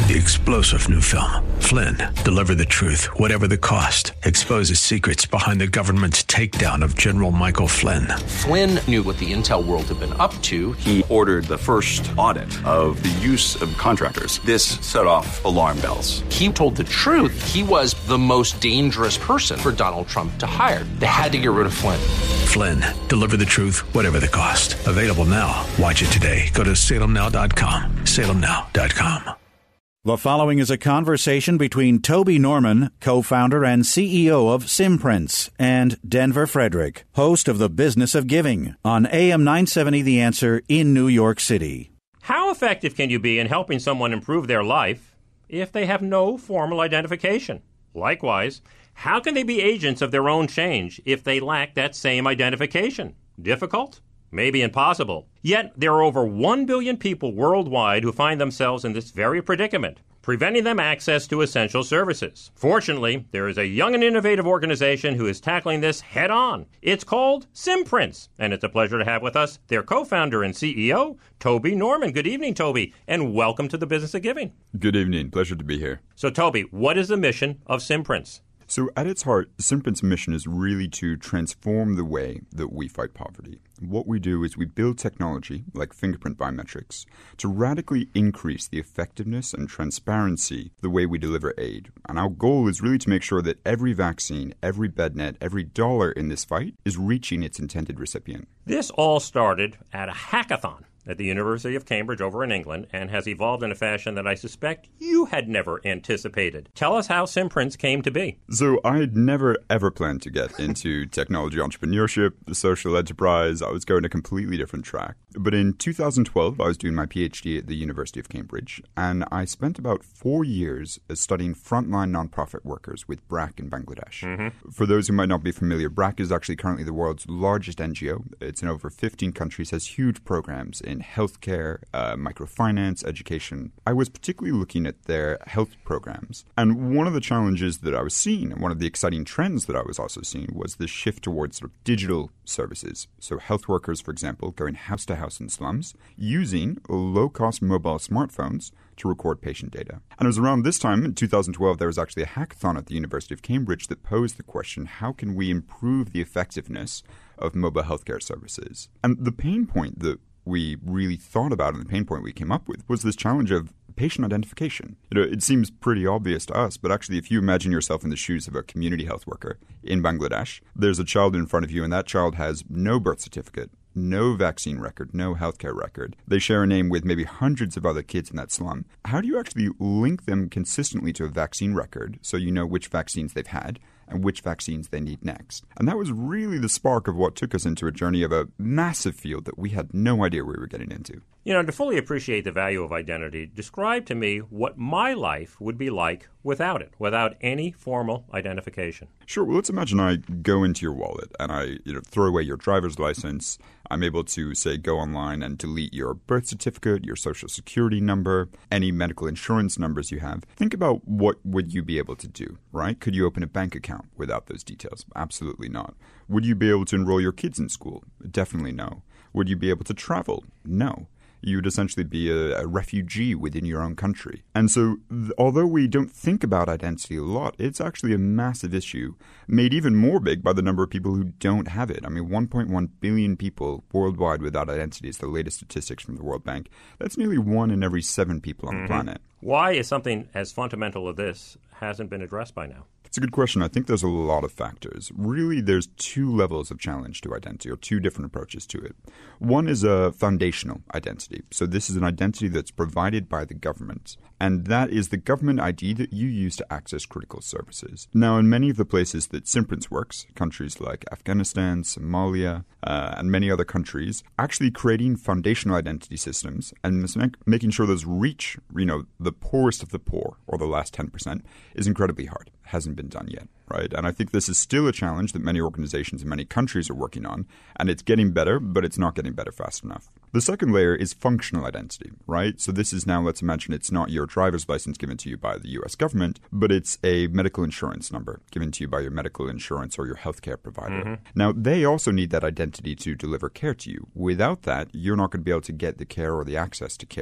The explosive new film, Flynn, deliver the truth, whatever the cost, exposes secrets behind the government's takedown of General Michael Flynn. Flynn knew what the intel world had been up to. He ordered the first audit of the use of contractors. This set off alarm bells. He told the truth. He was the most dangerous person for Donald Trump to hire. They had to get rid of Flynn. Flynn, deliver the truth, whatever the cost. Available now. Watch it today. Go to salemnow.com. salemnow.com. The following is a conversation between Toby Norman, co-founder and CEO of Simprints, and Denver Frederick, host of The Business of Giving, on AM 970 The Answer in New York City. How effective can you be in helping someone improve their life if they have no formal identification? Likewise, how can they be agents of their own change if they lack that same identification? Difficult? Maybe impossible. Yet there are over 1 billion people worldwide who find themselves in this very predicament, preventing them access to essential services. Fortunately, there is a young and innovative organization who is tackling this head-on. It's called Simprints, and it's a pleasure to have with us their co-founder and CEO, Toby Norman. Good evening, Toby, and welcome to The Business of Giving. Good evening. Pleasure to be here. So, Toby, what is the mission of Simprints? So at its heart, Simprints' mission is really to transform the way that we fight poverty. What we do is we build technology, like fingerprint biometrics, to radically increase the effectiveness and transparency the way we deliver aid. And our goal is really to make sure that every vaccine, every bednet, every dollar in this fight is reaching its intended recipient. This all started at a hackathon at the University of Cambridge over in England and has evolved in a fashion that I suspect you had never anticipated. Tell us how Simprints came to be. So I had never, ever planned to get into technology entrepreneurship, the social enterprise. I was going a completely different track. But in 2012, I was doing my PhD at the University of Cambridge, and I spent about 4 years studying frontline nonprofit workers with BRAC in Bangladesh. Mm-hmm. For those who might not be familiar, BRAC is actually currently the world's largest NGO. It's in over 15 countries, has huge programs in healthcare, microfinance, education. I was particularly looking at their health programs. And one of the challenges that I was seeing, and one of the exciting trends that I was also seeing, was the shift towards sort of digital services. So health workers, for example, going house to house in slums, using low-cost mobile smartphones to record patient data. And it was around this time, in 2012, there was actually a hackathon at the University of Cambridge that posed the question, how can we improve the effectiveness of mobile healthcare services? And the pain point that we really thought about and the pain point we came up with was this challenge of patient identification. It seems pretty obvious to us, but actually if you imagine yourself in the shoes of a community health worker in Bangladesh, there's a child in front of you and that child has no birth certificate, no vaccine record, no healthcare record. They share a name with maybe hundreds of other kids in that slum. How do you actually link them consistently to a vaccine record so you know which vaccines they've had and which vaccines they need next? And that was really the spark of what took us into a journey of a massive field that we had no idea we were getting into. You know, to fully appreciate the value of identity, describe to me what my life would be like without it, without any formal identification. Sure. Well, let's imagine I go into your wallet and I throw away your driver's license. I'm able to, say, go online and delete your birth certificate, your social security number, any medical insurance numbers you have. Think about what would you be able to do, right? Could you open a bank account without those details? Absolutely not. Would you be able to enroll your kids in school? Definitely no. Would you be able to travel? No. You would essentially be a refugee within your own country. And so, although we don't think about identity a lot, it's actually a massive issue, made even more big by the number of people who don't have it. I mean, 1.1 billion people worldwide without identity is the latest statistics from the World Bank. That's nearly 1 in every 7 people on the planet. Why is something as fundamental as this hasn't been addressed by now? It's a good question. I think there's a lot of factors. Really, there's 2 levels of challenge to identity, or 2 different approaches to it. One is a foundational identity. So this is an identity that's provided by the government. And that is the government ID that you use to access critical services. Now, in many of the places that Simprints works, countries like Afghanistan, Somalia, and many other countries, actually creating foundational identity systems and making sure those reach, the poorest of the poor, or the last 10%, is incredibly hard. It hasn't been done yet, right? And I think this is still a challenge that many organizations in many countries are working on, and it's getting better, but it's not getting better fast enough. The second layer is functional identity, right? So this is now, let's imagine it's not your driver's license given to you by the U.S. government, but it's a medical insurance number given to you by your medical insurance or your healthcare provider. Mm-hmm. Now, they also need that identity to deliver care to you. Without that, you're not going to be able to get the care or the access to care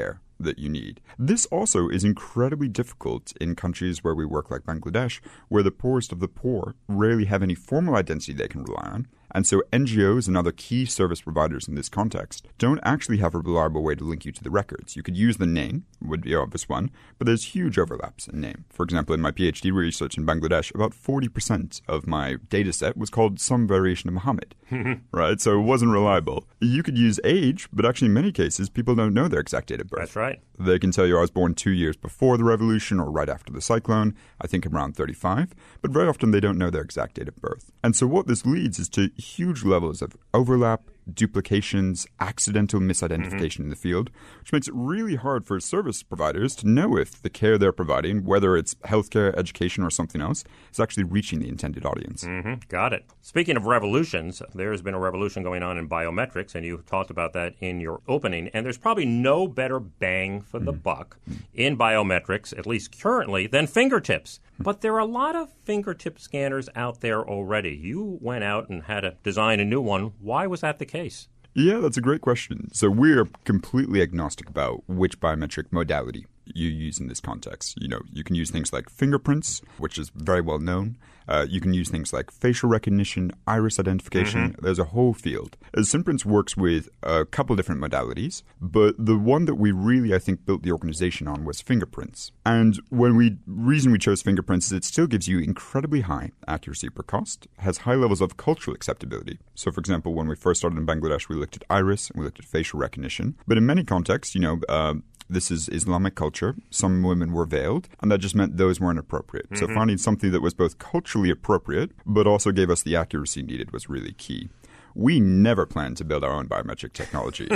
that you need. This also is incredibly difficult in countries where we work like Bangladesh, where the poorest of the poor rarely have any formal identity they can rely on. And so NGOs and other key service providers in this context don't actually have a reliable way to link you to the records. You could use the name, would be the obvious one, but there's huge overlaps in name. For example, in my PhD research in Bangladesh, about 40% of my data set was called some variation of Muhammad, right? So it wasn't reliable. You could use age, but actually in many cases, people don't know their exact date of birth. That's right. They can tell you I was born 2 years before the revolution or right after the cyclone. I think I'm around 35. But very often they don't know their exact date of birth. And so what this leads is to huge levels of overlap, duplications, accidental misidentification in the field, which makes it really hard for service providers to know if the care they're providing, whether it's healthcare, education, or something else, is actually reaching the intended audience. Got it. Speaking of revolutions, there's been a revolution going on in biometrics, and you talked about that in your opening, and there's probably no better bang for the buck in biometrics, at least currently, than fingertips. But there are a lot of fingertip scanners out there already. You went out and had to design a new one. Why was that the case? Yeah, that's a great question. So we're completely agnostic about which biometric modality you use in this context. You know, you can use things like fingerprints, which is very well known. You can use things like facial recognition, iris identification. There's a whole field. Simprints works with a couple different modalities, but the one that we really, I think, built the organization on was fingerprints. And reason we chose fingerprints is it still gives you incredibly high accuracy per cost, has high levels of cultural acceptability. So, for example, when we first started in Bangladesh, we looked at iris and we looked at facial recognition. But in many contexts, this is Islamic culture. Some women were veiled, and that just meant those weren't appropriate. So finding something that was both culturally appropriate, but also gave us the accuracy needed was really key. We never planned to build our own biometric technology.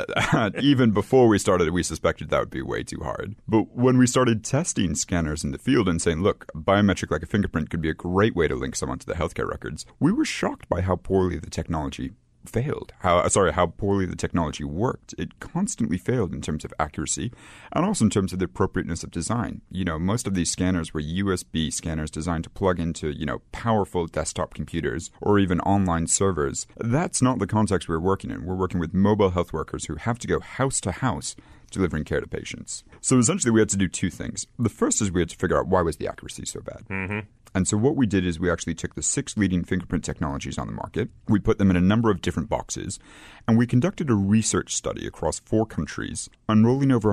Even before we started, we suspected that would be way too hard. But when we started testing scanners in the field and saying, look, biometric like a fingerprint could be a great way to link someone to the healthcare records, we were shocked by how poorly the technology failed. How poorly the technology worked. It constantly failed in terms of accuracy and also in terms of the appropriateness of design. You know, most of these scanners were USB scanners designed to plug into, powerful desktop computers or even online servers. That's not the context we're working in. We're working with mobile health workers who have to go house to house delivering care to patients. So essentially we had to do two things. The first is we had to figure out why was the accuracy so bad. And so what we did is we actually took the 6 leading fingerprint technologies on the market, we put them in a number of different boxes, and we conducted a research study across 4 countries, enrolling over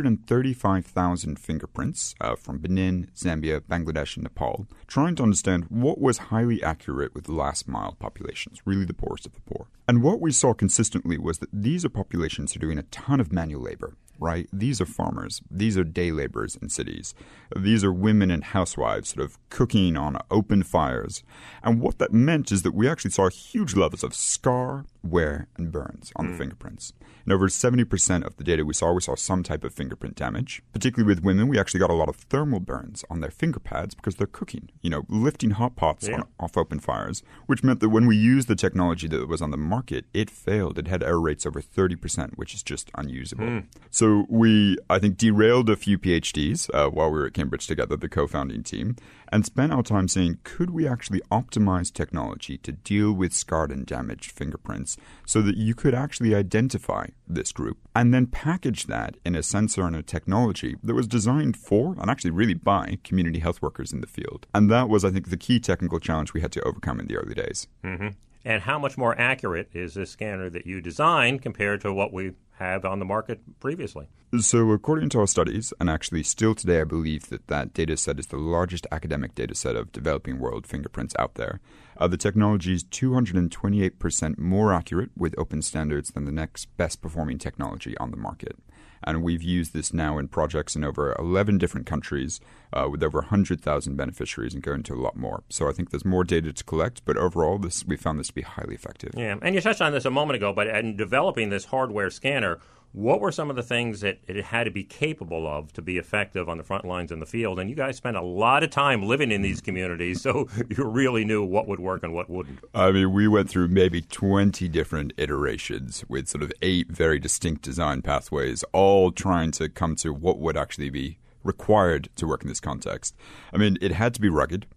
135,000 fingerprints from Benin, Zambia, Bangladesh, and Nepal, trying to understand what was highly accurate with last mile populations, really the poorest of the poor. And what we saw consistently was that these are populations who are doing a ton of manual labor. Right? These are farmers. These are day laborers in cities. These are women and housewives sort of cooking on open fires. And what that meant is that we actually saw huge levels of scar, wear, and burns on the fingerprints. And over 70% of the data we saw some type of fingerprint damage. Particularly with women, we actually got a lot of thermal burns on their finger pads because they're cooking, lifting hot pots off open fires, which meant that when we used the technology that was on the market, it failed. It had error rates over 30%, which is just unusable. So we, I think, derailed a few PhDs while we were at Cambridge together, the co-founding team, and spent our time saying, could we actually optimize technology to deal with scarred and damaged fingerprints so that you could actually identify this group and then package that in a sensor and a technology that was designed for and actually really by community health workers in the field. And that was, I think, the key technical challenge we had to overcome in the early days. And how much more accurate is this scanner that you designed compared to what we have on the market previously? So according to our studies, and actually still today I believe that data set is the largest academic data set of developing world fingerprints out there, the technology is 228% more accurate with open standards than the next best performing technology on the market. And we've used this now in projects in over 11 different countries with over 100,000 beneficiaries and going to a lot more. So I think there's more data to collect, but overall we found this to be highly effective. Yeah, and you touched on this a moment ago, but in developing this hardware scanner, what were some of the things that it had to be capable of to be effective on the front lines in the field? And you guys spent a lot of time living in these communities, so you really knew what would work and what wouldn't. I mean, we went through maybe 20 different iterations with sort of 8 very distinct design pathways, all trying to come to what would actually be required to work in this context. I mean, it had to be rugged.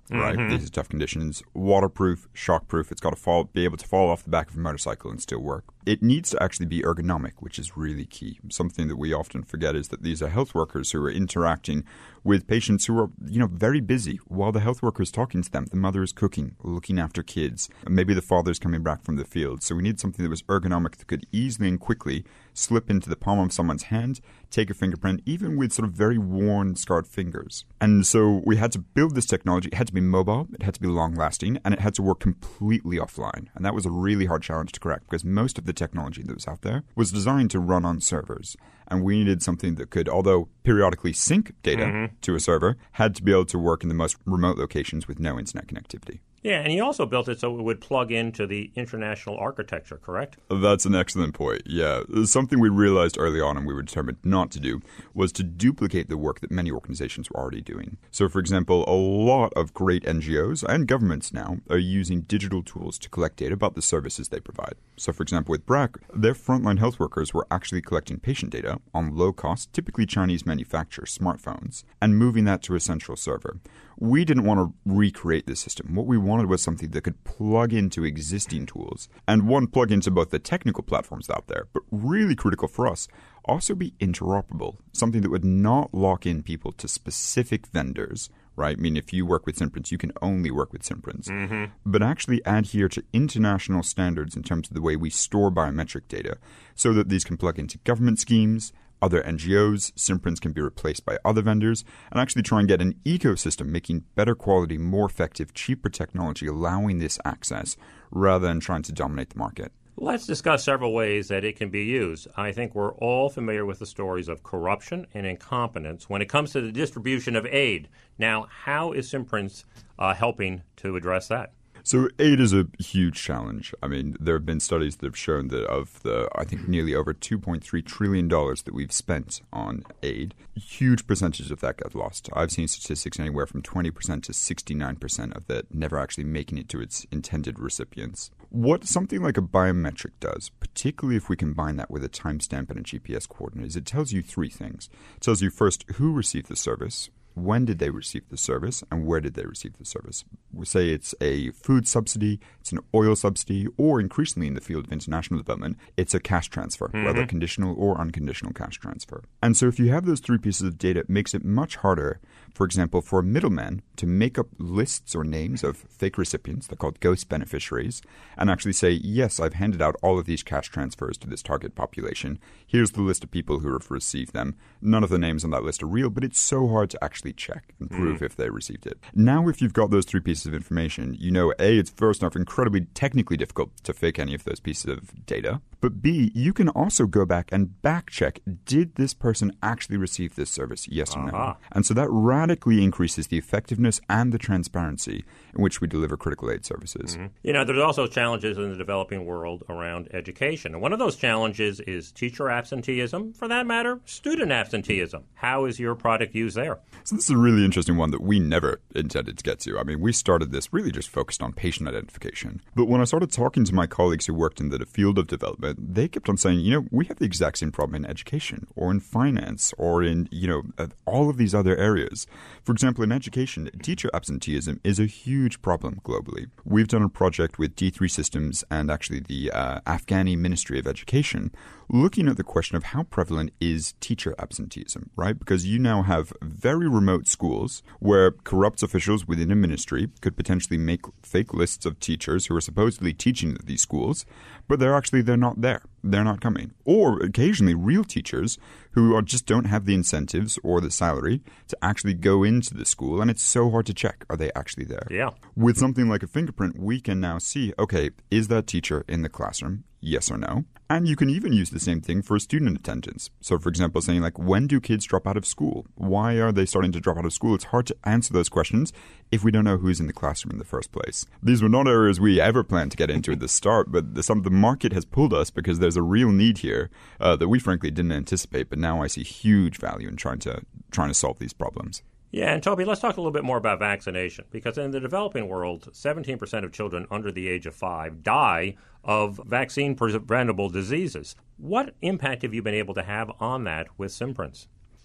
right? These are tough conditions. Waterproof, shockproof. It's got to be able to fall off the back of a motorcycle and still work. It needs to actually be ergonomic, which is really key. Something that we often forget is that these are health workers who are interacting with patients who are, very busy. While the health worker is talking to them, the mother is cooking, looking after kids. Maybe the father's coming back from the field. So we need something that was ergonomic that could easily and quickly slip into the palm of someone's hand, take a fingerprint, even with sort of very worn, scarred fingers. And so we had to build this technology. It had to be mobile, it had to be long-lasting, and it had to work completely offline. And that was a really hard challenge to crack because most of the technology that was out there was designed to run on servers. And we needed something that could, although periodically sync data to a server, had to be able to work in the most remote locations with no internet connectivity. Yeah, and you also built it so it would plug into the international architecture, correct? That's an excellent point, yeah. Something we realized early on and we were determined not to do was to duplicate the work that many organizations were already doing. So, for example, a lot of great NGOs and governments now are using digital tools to collect data about the services they provide. So, for example, with BRAC, their frontline health workers were actually collecting patient data on low-cost, typically Chinese manufacturer smartphones, and moving that to a central server. We didn't want to recreate this system. What we wanted was something that could plug into existing tools and plug into both the technical platforms out there, but really critical for us, also be interoperable, something that would not lock in people to specific vendors, right? I mean, if you work with Simprints, you can only work with Simprints, but actually adhere to international standards in terms of the way we store biometric data so that these can plug into government schemes, other NGOs, Simprints can be replaced by other vendors, and actually try and get an ecosystem making better quality, more effective, cheaper technology, allowing this access rather than trying to dominate the market. Let's discuss several ways that it can be used. I think we're all familiar with the stories of corruption and incompetence when it comes to the distribution of aid. Now, how is Simprints helping to address that? So aid is a huge challenge. I mean, there have been studies that have shown that of the, I think, nearly over $2.3 trillion that we've spent on aid, huge percentage of that got lost. I've seen statistics anywhere from 20% to 69% of that never actually making it to its intended recipients. What something like a biometric does, particularly if we combine that with a timestamp and a GPS coordinate, is it tells you three things. It tells you first who received the service, when did they receive the service, and where did they receive the service. We say it's a food subsidy, it's an oil subsidy, or increasingly in the field of international development, it's a cash transfer, whether conditional or unconditional cash transfer. And so if you have those three pieces of data, it makes it much harder, for example, for a middleman to make up lists or names of fake recipients, they're called ghost beneficiaries, and actually say, yes, I've handed out all of these cash transfers to this target population. Here's the list of people who have received them. None of the names on that list are real, but it's so hard to actually check and prove if they received it. Now, if you've got those three pieces of information, you know, A, it's first off incredibly technically difficult to fake any of those pieces of data, but B, you can also go back and back check, did this person actually receive this service, yes or no? And so that radically increases the effectiveness and the transparency in which we deliver critical aid services. You know, there's also challenges in the developing world around education. And one of those challenges is teacher absenteeism, for that matter, student absenteeism. How is your product used there? So this is a really interesting one that we never intended to get to. I mean, we started this really just focused on patient identification. But when I started talking to my colleagues who worked in the field of development, they kept on saying, you know, we have the exact same problem in education or in finance or in, all of these other areas. For example, in education, teacher absenteeism is a huge problem globally. We've done a project with D3 Systems and actually the Afghani Ministry of Education looking at the question of how prevalent is teacher absenteeism, right? Because you now have very remote schools where corrupt officials within a ministry could potentially make fake lists of teachers who are supposedly teaching at these schools, but they're not there. They're not coming. Or occasionally real teachers who just don't have the incentives or the salary to actually go into the school, and it's so hard to check, are they actually there? Yeah. With something like a fingerprint, we can now see, okay, is that teacher in the classroom? Yes or no? And you can even use the same thing for student attendance. So, for example, saying like, when do kids drop out of school? Why are they starting to drop out of school? It's hard to answer those questions if we don't know who's in the classroom in the first place. These were not areas we ever planned to get into at the start, but the market has pulled us because there's a real need here that we frankly didn't anticipate. But now I see huge value in trying to solve these problems. Yeah, and Toby, let's talk a little bit more about vaccination, because in the developing world, 17% of children under the age of 5 die of vaccine-preventable diseases. What impact have you been able to have on that with Simprints?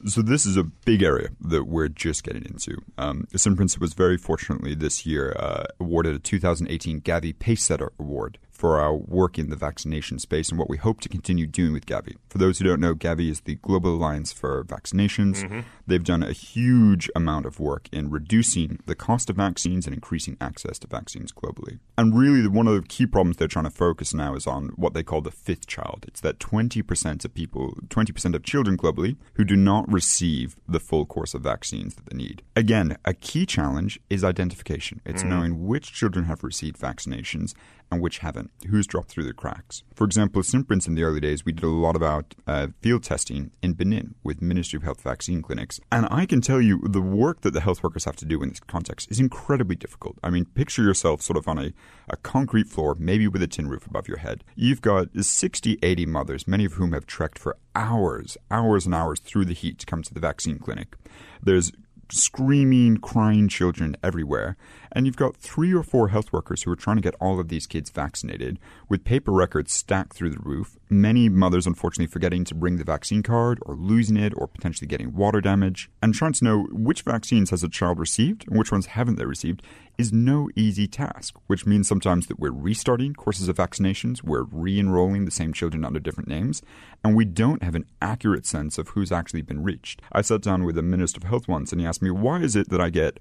So this is a big area that we're just getting into. Simprints was very fortunately this year awarded a 2018 Gavi Pacesetter Award for our work in the vaccination space and what we hope to continue doing with Gavi. For those who don't know, Gavi is the Global Alliance for Vaccinations. Mm-hmm. They've done a huge amount of work in reducing the cost of vaccines and increasing access to vaccines globally. And really, one of the key problems they're trying to focus now is on what they call the fifth child. It's that 20% of children globally who do not receive the full course of vaccines that they need. Again, a key challenge is identification. It's knowing which children have received vaccinations and which haven't, who's dropped through the cracks. For example, at Simprints in the early days, we did a lot about field testing in Benin with Ministry of Health vaccine clinics. And I can tell you the work that the health workers have to do in this context is incredibly difficult. I mean, picture yourself sort of on a concrete floor, maybe with a tin roof above your head. You've got 60, 80 mothers, many of whom have trekked for hours and hours through the heat to come to the vaccine clinic. There's screaming, crying children everywhere. And you've got 3 or 4 health workers who are trying to get all of these kids vaccinated with paper records stacked through the roof. Many mothers, unfortunately, forgetting to bring the vaccine card or losing it or potentially getting water damage. And trying to know which vaccines has a child received and which ones haven't they received is no easy task, which means sometimes that we're restarting courses of vaccinations, we're re-enrolling the same children under different names, and we don't have an accurate sense of who's actually been reached. I sat down with the Minister of Health once and he asked me, why is it that I get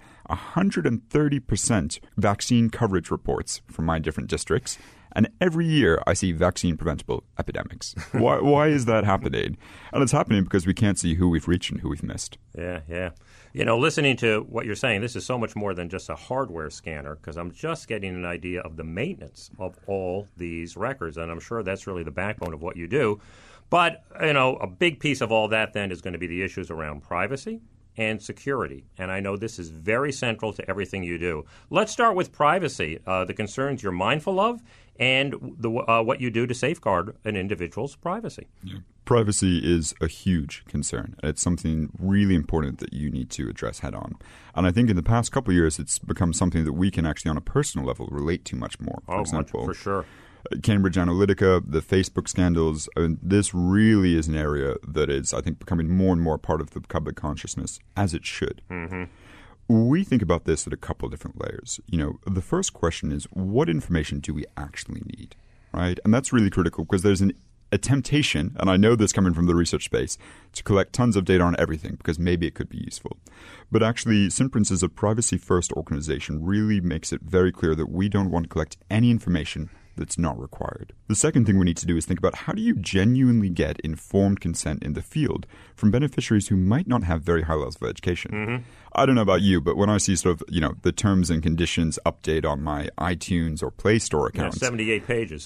130% vaccine coverage reports from my different districts, and every year I see vaccine-preventable epidemics? Why is that happening? And it's happening because we can't see who we've reached and who we've missed. Yeah. You know, listening to what you're saying, this is so much more than just a hardware scanner, because I'm just getting an idea of the maintenance of all these records, and I'm sure that's really the backbone of what you do. But, you know, a big piece of all that then is going to be the issues around privacy and security. And I know this is very central to everything you do. Let's start with privacy, the concerns you're mindful of, and what you do to safeguard an individual's privacy. Yeah. Privacy is a huge concern. It's something really important that you need to address head on. And I think in the past couple of years, it's become something that we can actually on a personal level relate to much more. For example, for sure. Cambridge Analytica, the Facebook scandals, this really is an area that is, I think, becoming more and more part of the public consciousness, as it should. Mm-hmm. We think about this at a couple of different layers. You know, the first question is, what information do we actually need, right? And that's really critical because there's a temptation, and I know this coming from the research space, to collect tons of data on everything because maybe it could be useful. But actually, Simprints as a privacy-first organization really makes it very clear that we don't want to collect any information that's not required. The second thing we need to do is think about how do you genuinely get informed consent in the field from beneficiaries who might not have very high levels of education. Mm-hmm. I don't know about you, but when I see sort of, you know, the terms and conditions update on my iTunes or Play Store accounts. 78 pages.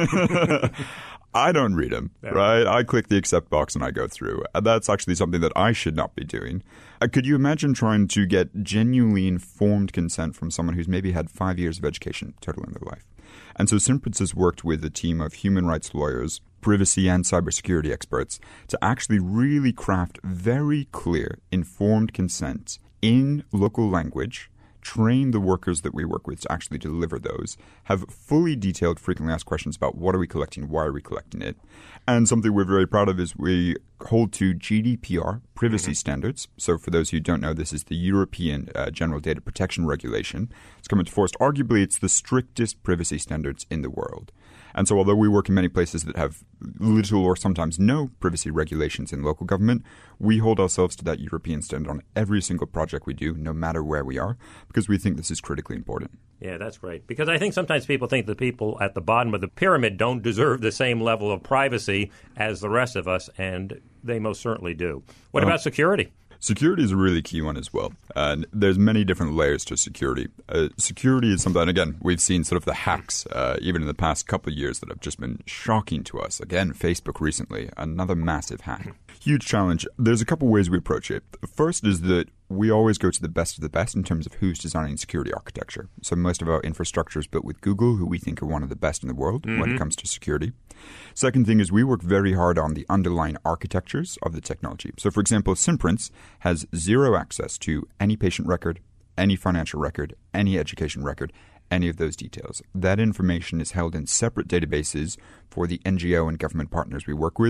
I don't read them, right? I click the accept box and I go through. And that's actually something that I should not be doing. Could you imagine trying to get genuinely informed consent from someone who's maybe had 5 years of education total in their life? And so Simprints has worked with a team of human rights lawyers, privacy and cybersecurity experts to actually really craft very clear, informed consent in local language, train the workers that we work with to actually deliver those, have fully detailed, frequently asked questions about what are we collecting, why are we collecting it. And something we're very proud of is we hold to GDPR privacy standards. So for those who don't know, this is the European General Data Protection Regulation. It's come into force. Arguably, it's the strictest privacy standards in the world. And so although we work in many places that have little or sometimes no privacy regulations in local government, we hold ourselves to that European standard on every single project we do, no matter where we are, because we think this is critically important. Yeah, that's great. Because I think sometimes people think the people at the bottom of the pyramid don't deserve the same level of privacy as the rest of us, and they most certainly do. What about security? Security is a really key one as well. And there's many different layers to security. Security is something, again, we've seen sort of the hacks, even in the past couple of years that have just been shocking to us. Again, Facebook recently, another massive hack. Huge challenge. There's a couple ways we approach it. First is that we always go to the best of the best in terms of who's designing security architecture. So most of our infrastructure is built with Google, who we think are one of the best in the world when it comes to security. Second thing is we work very hard on the underlying architectures of the technology. So for example, Simprints has zero access to any patient record, any financial record, any education record, any of those details. That information is held in separate databases for the NGO and government partners we work with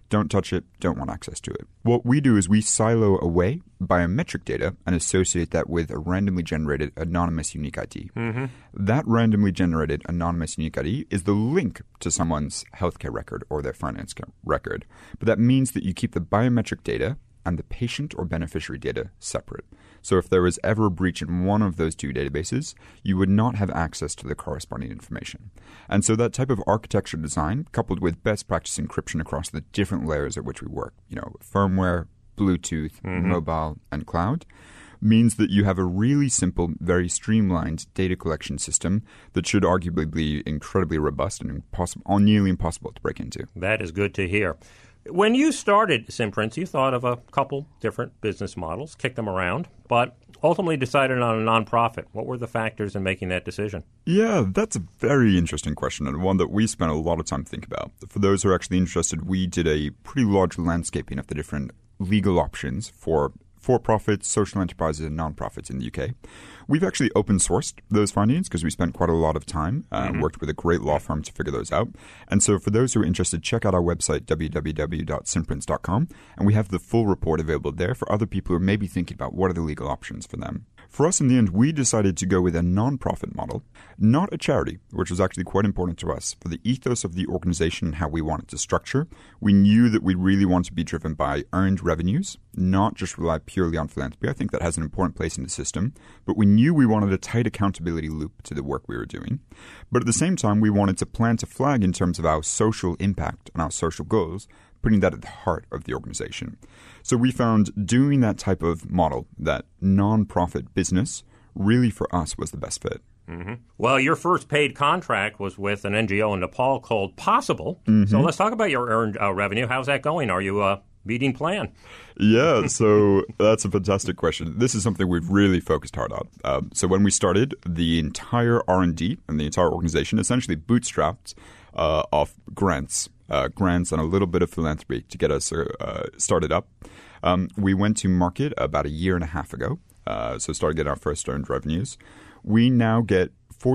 don't touch it, don't want access to it. What we do is we silo away biometric data and associate that with a randomly generated anonymous unique ID. That randomly generated anonymous unique ID is the link to someone's healthcare record or their finance record. But that means that you keep the biometric data and the patient or beneficiary data separate. So if there was ever a breach in one of those two databases, you would not have access to the corresponding information. And so that type of architecture design, coupled with best practice encryption across the different layers at which we work, firmware, Bluetooth, mobile, and cloud, means that you have a really simple, very streamlined data collection system that should arguably be incredibly robust and nearly impossible to break into. That is good to hear. When you started Simprints, you thought of a couple different business models, kicked them around, but ultimately decided on a nonprofit. What were the factors in making that decision? Yeah, that's a very interesting question and one that we spent a lot of time thinking about. For those who are actually interested, we did a pretty large landscaping of the different legal options for-profits, social enterprises, and nonprofits in the UK. We've actually open-sourced those findings because we spent quite a lot of time and worked with a great law firm to figure those out. And so for those who are interested, check out our website, www.simprints.com, and we have the full report available there for other people who are maybe thinking about what are the legal options for them. For us, in the end, we decided to go with a nonprofit model, not a charity, which was actually quite important to us. For the ethos of the organization and how we wanted to structure, we knew that we really want to be driven by earned revenues, not just rely purely on philanthropy. I think that has an important place in the system, but we knew we wanted a tight accountability loop to the work we were doing. But at the same time, we wanted to plant a flag in terms of our social impact and our social goals, putting that at the heart of the organization. So we found doing that type of model, that non-profit business, really for us was the best fit. Well, your first paid contract was with an NGO in Nepal called Possible. So let's talk about your earned revenue. How's that going? Are you meeting plan? Yeah, so that's a fantastic question. This is something we've really focused hard on. So when we started, the entire R&D and the entire organization essentially bootstrapped off grants and a little bit of philanthropy to get us started up. We went to market about a year and a half ago, so started getting our first earned revenues. We now get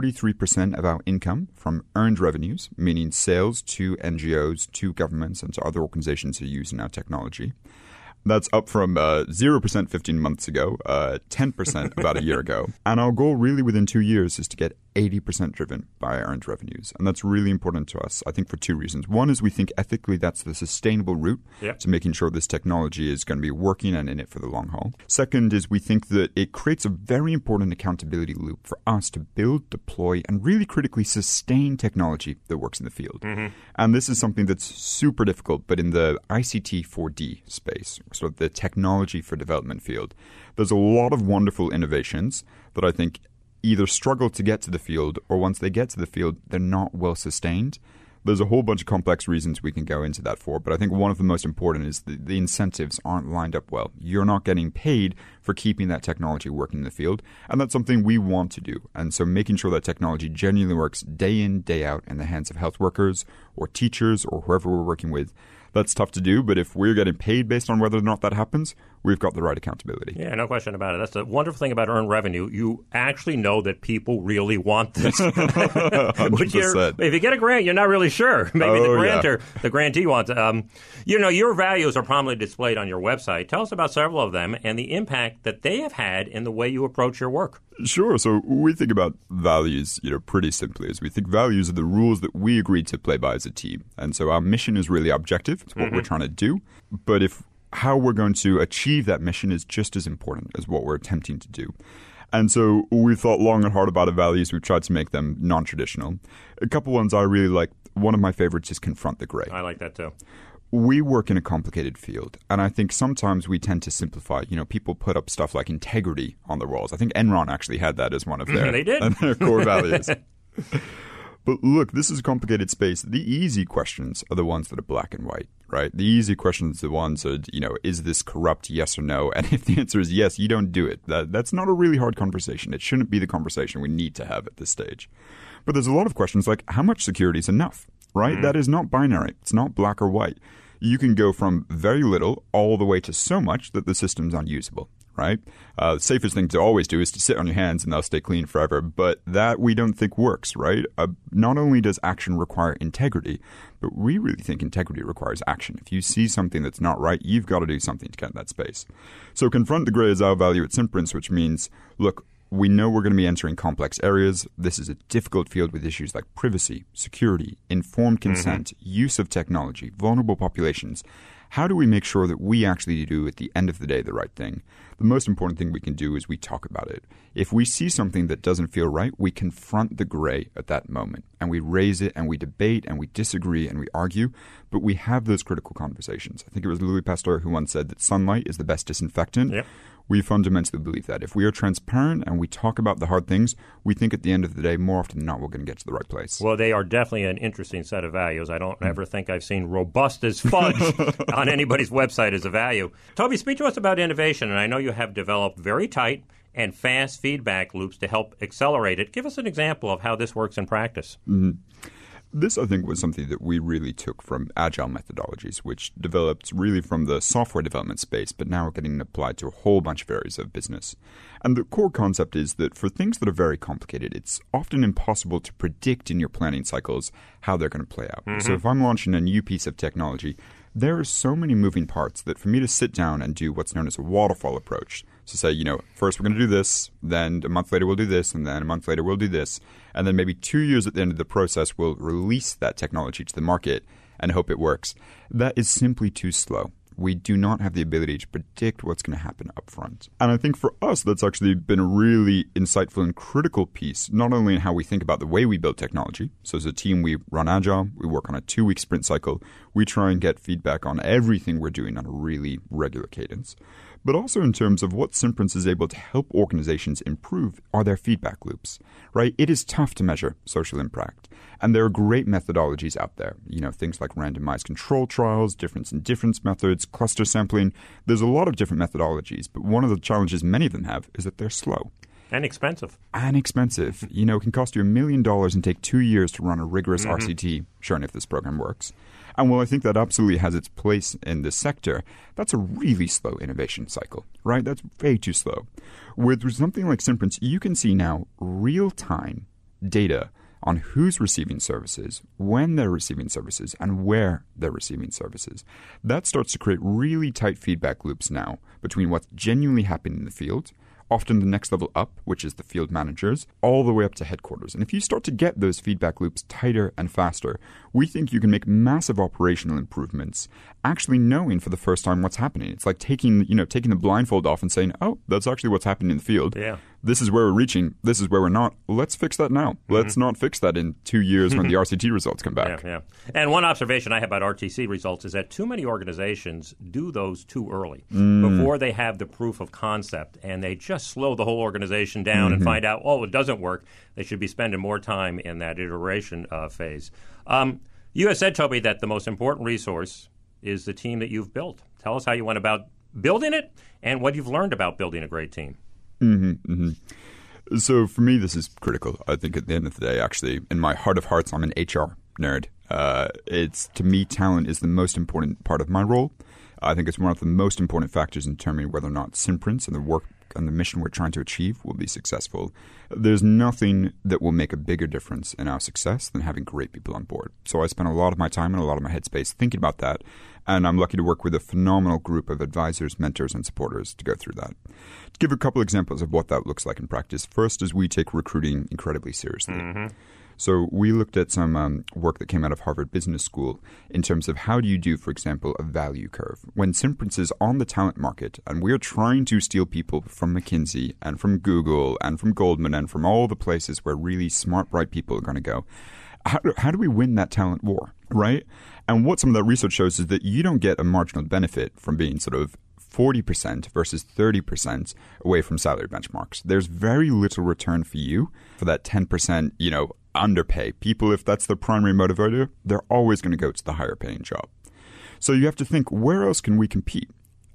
43% of our income from earned revenues, meaning sales to NGOs, to governments, and to other organizations who are using our technology. That's up from 0% 15 months ago, 10% about a year ago. And our goal really within 2 years is to get 80% driven by earned revenues. And that's really important to us, I think, for two reasons. One is we think ethically that's the sustainable route to making sure this technology is going to be working and in it for the long haul. Second is we think that it creates a very important accountability loop for us to build, deploy, and really critically sustain technology that works in the field. And this is something that's super difficult, but in the ICT 4D space, sort of the technology for development field, there's a lot of wonderful innovations that I think either struggle to get to the field, or once they get to the field, they're not well sustained. There's a whole bunch of complex reasons we can go into that for, but I think one of the most important is the incentives aren't lined up well. You're not getting paid for keeping that technology working in the field, and that's something we want to do. And so making sure that technology genuinely works day in, day out in the hands of health workers or teachers or whoever we're working with, that's tough to do, but if we're getting paid based on whether or not that happens, we've got the right accountability. Yeah, no question about it. That's the wonderful thing about earned revenue. You actually know that people really want this. 100%. If you get a grant, you're not really sure. Maybe the grantee wants it. Your values are prominently displayed on your website. Tell us about several of them and the impact that they have had in the way you approach your work. Sure. So we think about values, pretty simply. As we think values are the rules that we agreed to play by as a team. And so our mission is really objective. It's what we're trying to do. But how we're going to achieve that mission is just as important as what we're attempting to do. And so we've thought long and hard about the values. We've tried to make them non-traditional. A couple ones I really like. One of my favorites is confront the gray. I like that too. We work in a complicated field, and I think sometimes we tend to simplify. People put up stuff like integrity on the walls. I think Enron actually had that as one of their, their core values. But look, this is a complicated space. The easy questions are the ones that are black and white, right? The easy questions are the ones that, is this corrupt, yes or no? And if the answer is yes, you don't do it. That's not a really hard conversation. It shouldn't be the conversation we need to have at this stage. But there's a lot of questions like, how much security is enough, right? That is not binary. It's not black or white. You can go from very little all the way to so much that the system's unusable, right? The safest thing to always do is to sit on your hands and they'll stay clean forever. But that we don't think works, right? Not only does action require integrity, but we really think integrity requires action. If you see something that's not right, you've got to do something to get in that space. So confront the gray is our value at Simprints, which means, look, we know we're going to be entering complex areas. This is a difficult field with issues like privacy, security, informed consent, use of technology, vulnerable populations. How do we make sure that we actually do, at the end of the day, the right thing? The most important thing we can do is we talk about it. If we see something that doesn't feel right, we confront the gray at that moment. And we raise it, and we debate, and we disagree, and we argue. But we have those critical conversations. I think it was Louis Pasteur who once said that sunlight is the best disinfectant. Yep. We fundamentally believe that. If we are transparent and we talk about the hard things, we think at the end of the day, more often than not, we're going to get to the right place. Well, they are definitely an interesting set of values. I don't ever think I've seen robust as fudge on anybody's website as a value. Toby, speak to us about innovation. And I know you have developed very tight and fast feedback loops to help accelerate it. Give us an example of how this works in practice. This, I think, was something that we really took from agile methodologies, which developed really from the software development space, but now are getting applied to a whole bunch of areas of business. And the core concept is that for things that are very complicated, it's often impossible to predict in your planning cycles how they're going to play out. So if I'm launching a new piece of technology, there are so many moving parts that for me to sit down and do what's known as a waterfall approach, so say, first we're going to do this, then a month later we'll do this, and then a month later we'll do this, and then maybe 2 years at the end of the process we'll release that technology to the market and hope it works. That is simply too slow. We do not have the ability to predict what's going to happen up front. And I think for us, that's actually been a really insightful and critical piece, not only in how we think about the way we build technology. So as a team, we run Agile. We work on a 2-week sprint cycle. We try and get feedback on everything we're doing on a really regular cadence. But also in terms of what Simprints is able to help organizations improve are their feedback loops, right? It is tough to measure social impact. And there are great methodologies out there, things like randomized control trials, difference in difference methods, cluster sampling. There's a lot of different methodologies, but one of the challenges many of them have is that they're slow. And expensive. It can cost you $1 million and take 2 years to run a rigorous RCT, showing if this program works. And while I think that absolutely has its place in this sector, that's a really slow innovation cycle, right? That's way too slow. With something like Simprints, you can see now real-time data on who's receiving services, when they're receiving services, and where they're receiving services. That starts to create really tight feedback loops now between what's genuinely happening in the field, often the next level up, which is the field managers, all the way up to headquarters. And if you start to get those feedback loops tighter and faster, we think you can make massive operational improvements, actually knowing for the first time what's happening. It's like taking the blindfold off and saying, oh, that's actually what's happening in the field. Yeah. This is where we're reaching. This is where we're not. Let's fix that now. Let's not fix that in 2 years when the RCT results come back. Yeah. And one observation I have about RTC results is that too many organizations do those too early before they have the proof of concept, and they just slow the whole organization down and find out, it doesn't work. They should be spending more time in that iteration phase. You have said, Toby, that the most important resource is the team that you've built. Tell us how you went about building it and what you've learned about building a great team. So for me, this is critical. I think at the end of the day, actually, in my heart of hearts, I'm an HR nerd. To me, talent is the most important part of my role. I think it's one of the most important factors in determining whether or not Simprints and the work and the mission we're trying to achieve will be successful. There's nothing that will make a bigger difference in our success than having great people on board. So I spend a lot of my time and a lot of my headspace thinking about that, and I'm lucky to work with a phenomenal group of advisors, mentors, and supporters to go through that. To give a couple examples of what that looks like in practice, first is we take recruiting incredibly seriously. So we looked at some work that came out of Harvard Business School in terms of how do you do, for example, a value curve. When Simprints is on the talent market and we're trying to steal people from McKinsey and from Google and from Goldman and from all the places where really smart, bright people are going to go, how do we win that talent war, right? And what some of that research shows is that you don't get a marginal benefit from being sort of 40% versus 30% away from salary benchmarks. There's very little return for you for that 10%, underpay. People, if that's their primary motivator, they're always going to go to the higher paying job. So you have to think, where else can we compete?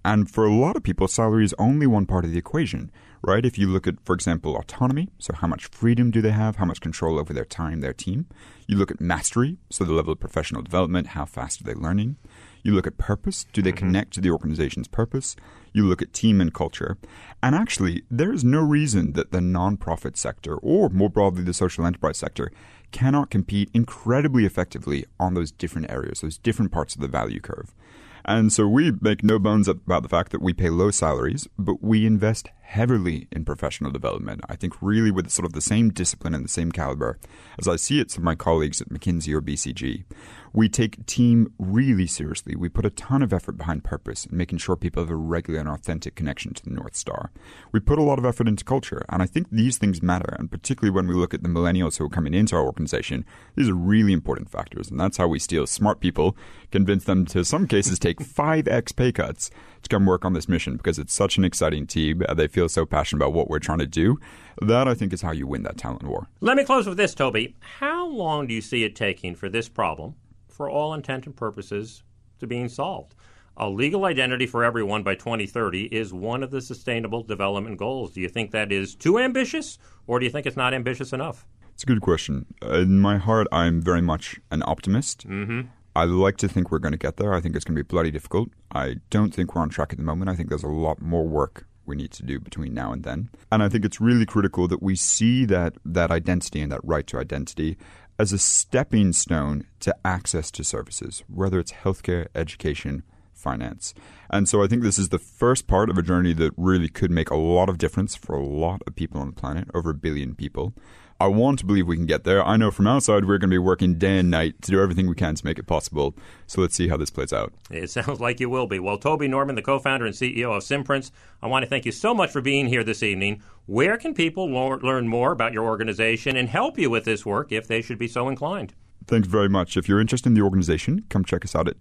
And for a lot of people, salary is only one part of the equation, right? If you look at, for example, autonomy, so how much freedom do they have, how much control over their time, their team. You look at mastery, so the level of professional development, how fast are they learning. You look at purpose, do they connect to the organization's purpose? You look at team and culture. And actually, there is no reason that the nonprofit sector, or more broadly the social enterprise sector, cannot compete incredibly effectively on those different areas, those different parts of the value curve. And so we make no bones about the fact that we pay low salaries, but we invest heavily in professional development. I think really with sort of the same discipline and the same caliber as I see it from my colleagues at McKinsey or BCG. We take team really seriously. We put a ton of effort behind purpose and making sure people have a regular and authentic connection to the North Star. We put a lot of effort into culture, and I think these things matter, and particularly when we look at the millennials who are coming into our organization, these are really important factors, and that's how we steal smart people, convince them to, in some cases, take 5x pay cuts to come work on this mission because it's such an exciting team. They feel so passionate about what we're trying to do. That, I think, is how you win that talent war. Let me close with this, Toby. How long do you see it taking for this problem, for all intent and purposes, to being solved? A legal identity for everyone by 2030 is one of the Sustainable Development Goals. Do you think that is too ambitious, or do you think it's not ambitious enough? It's a good question. In my heart, I'm very much an optimist. I like to think we're going to get there. I think it's going to be bloody difficult. I don't think we're on track at the moment. I think there's a lot more work we need to do between now and then. And I think it's really critical that we see that identity and that right to identity as a stepping stone to access to services, whether it's healthcare, education, finance. And so I think this is the first part of a journey that really could make a lot of difference for a lot of people on the planet, over 1 billion people. I want to believe we can get there. I know from outside we're going to be working day and night to do everything we can to make it possible. So let's see how this plays out. It sounds like you will be. Well, Toby Norman, the co-founder and CEO of Simprints, I want to thank you so much for being here this evening. Where can people learn more about your organization and help you with this work if they should be so inclined? Thanks very much. If you're interested in the organization, come check us out at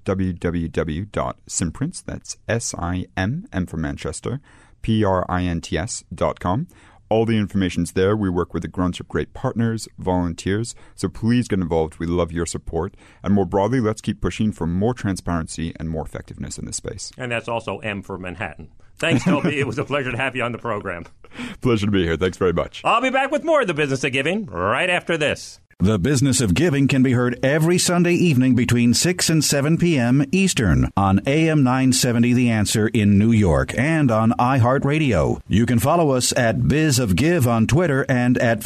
www.simprints, that's S-I-M, M for Manchester, PRINTS.com. All the information's there. We work with a bunch of great partners, volunteers, so please get involved. We love your support. And more broadly, let's keep pushing for more transparency and more effectiveness in this space. And that's also M for Manhattan. Thanks, Toby. It was a pleasure to have you on the program. Pleasure to be here. Thanks very much. I'll be back with more of The Business of Giving right after this. The Business of Giving can be heard every Sunday evening between 6 and 7 p.m. Eastern on AM 970 The Answer in New York and on iHeartRadio. You can follow us at Biz of Give on Twitter and at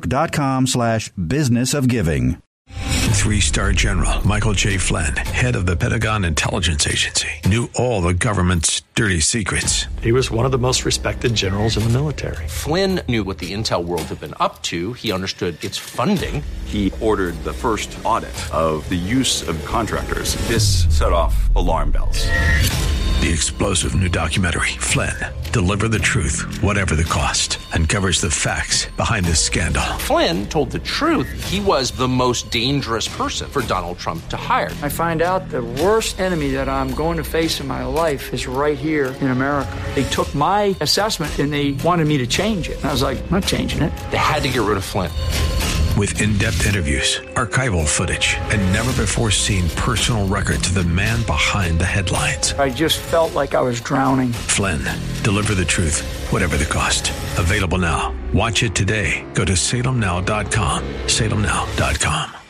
Facebook.com/businessofgiving. 3-star General Michael J. Flynn, head of the Pentagon Intelligence Agency, knew all the government's dirty secrets. He was one of the most respected generals in the military. Flynn knew what the intel world had been up to. He understood its funding. He ordered the first audit of the use of contractors. This set off alarm bells. The explosive new documentary, Flynn, Deliver the Truth, Whatever the Cost, uncovers the facts behind this scandal. Flynn told the truth. He was the most dangerous person for Donald Trump to hire. I find out the worst enemy that I'm going to face in my life is right here in America. They took my assessment and they wanted me to change it. And I was like, I'm not changing it. They had to get rid of Flynn. With in-depth interviews, archival footage, and never-before-seen personal records of the man behind the headlines. I just felt like I was drowning. Flynn, Deliver the Truth, Whatever the Cost. Available now. Watch it today. Go to salemnow.com. salemnow.com.